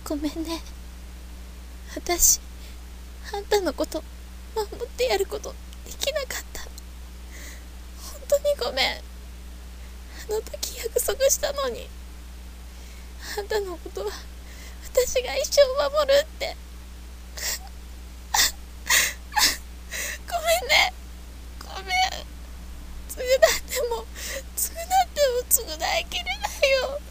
ごめんね。私、あんたのこと守ってやることできなかった。本当にごめん。あの時約束したのに。あんたのことは私が一生守るって。ごめんね。ごめん。償っても償いきれないよ。